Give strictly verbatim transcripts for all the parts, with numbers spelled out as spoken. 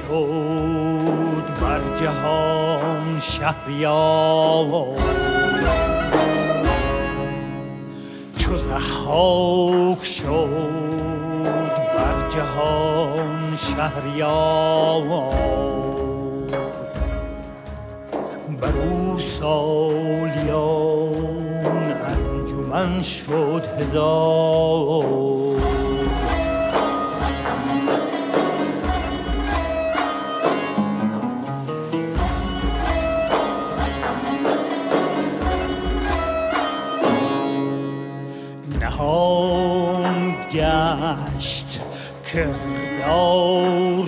شد بر جهان شهریار، چو ضحاک شد بر جهان شهریار، بر او سالیان انجمن شد هزار. نهان گشت کردار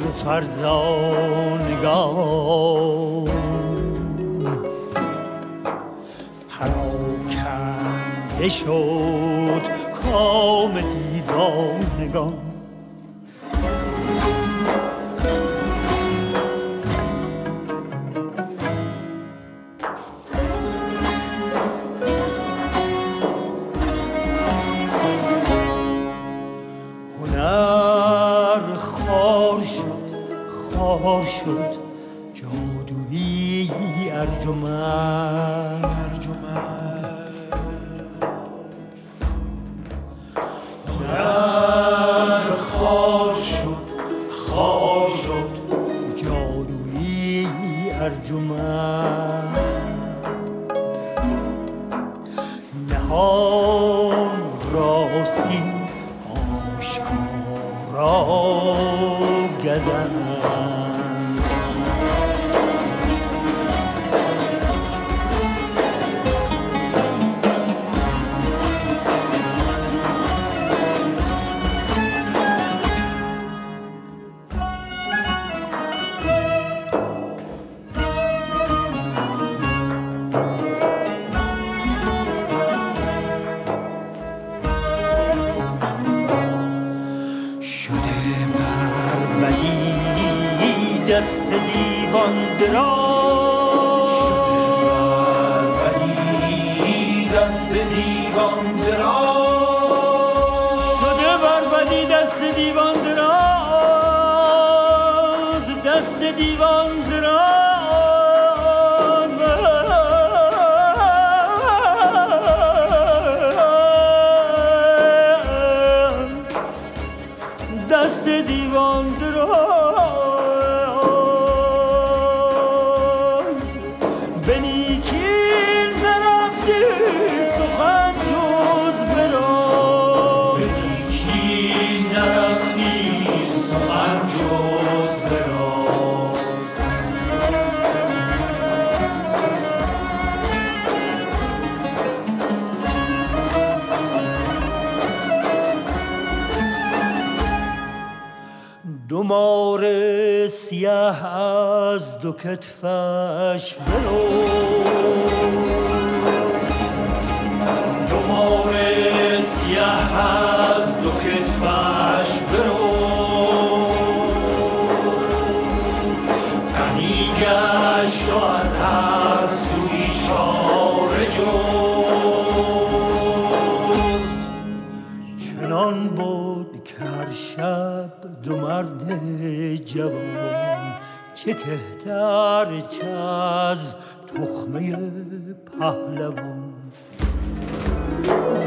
فرزانگان، پراکنده شد کام دیوانگان. خار شد جادویی ارجمند، هنر خار شد خار شد جادویی ارجمند، نهان راستی آشکارا گزند. دست دیوان دراز، دست دیوان دراز شده بر بدی، دست دیوان دراز، دست دیوان دراز، دست دیوان دراز. دو مار سیاه از دو کتفش بروز، دو مار سیاه از دو کتفش بروز، غمی گشت و از هر سوی چاره جست. چنان بود که هر شب دو مرد جوان، چه کهتر چه از تخمه پهلوان،